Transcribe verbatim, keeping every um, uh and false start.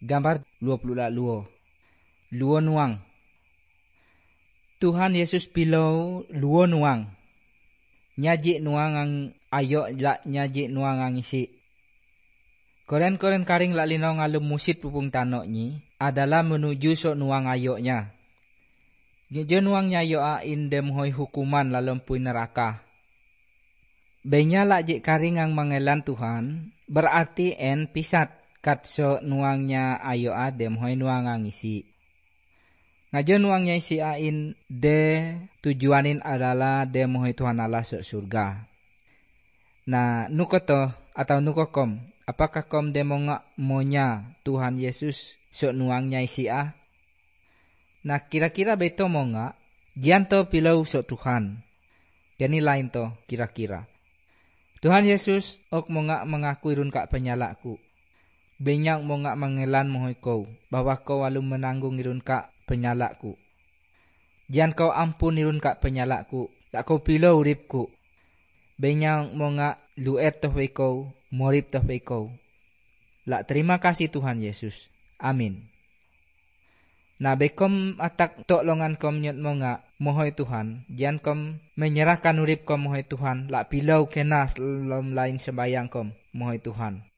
Gambar dua puluh luo. Luo nuang. Tuhan Yesus pilau luo nuang. Nyajik nuang ang ayok lak nyajik nuang ang isi. Koren-koren karing lak linong alum musit pupung tanok ni adalah menuju sok nuang ayoknya. Ngeje nuang nyayok a indem hoi hukuman lalom pui neraka. Benya lak jik karing ang mengelan Tuhan berarti en pisat kat sok nuangnya ayok a dem hoi nuang ang isi. Ngajo nuangnya isi ain de tujuanin adalah de mohoi Tuhan Allah sok surga. Nah, nukoto atau nukokom, apakah kom de monga monya Tuhan Yesus sok nuangnya isi a? Nah, kira-kira beto monga, janto pilau sok Tuhan. Jadi lain to kira-kira. Tuhan Yesus ok monga mengaku irun kak penyalakku. Benyak monga mengelan mohoi kau, bahwa kau walu menanggung irun kak penyalakku. Jangan kau ampun irun kak penyalakku, tak kau pilau uripku. Benyang monga luet toh kau, morip toh kau. Lak terima kasih Tuhan Yesus. Amin. Nah bekom atak tok longan kom nyet monga mohoi Tuhan, jangan kom menyerahkan urip kom mohoi Tuhan, lak pilau kena selom lain sembayang kom mohoi Tuhan.